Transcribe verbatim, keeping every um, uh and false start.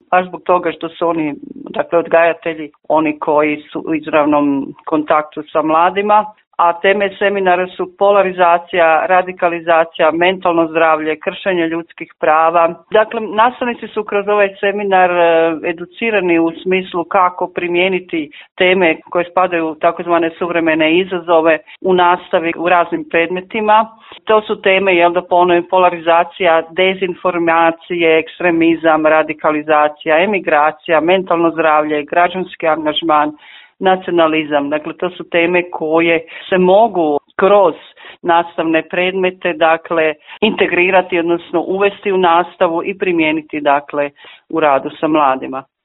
baš zbog toga što su oni, dakle, odgajatelji, oni koji su u izravnom kontaktu sa mladima. A teme seminara su polarizacija, radikalizacija, mentalno zdravlje, kršenje ljudskih prava. Dakle, nastavnici su kroz ovaj seminar educirani u smislu kako primijeniti teme koje spadaju u takozvane suvremene izazove u nastavi u raznim predmetima. To su teme, jel da ponovim, polarizacija, dezinformacije, ekstremizam, radikalizacija, emigracija, mentalno zdravlje, građanski angažman, nacionalizam. Dakle, to su teme koje se mogu kroz nastavne predmete, dakle, integrirati, odnosno uvesti u nastavu i primijeniti, dakle, u radu sa mladima.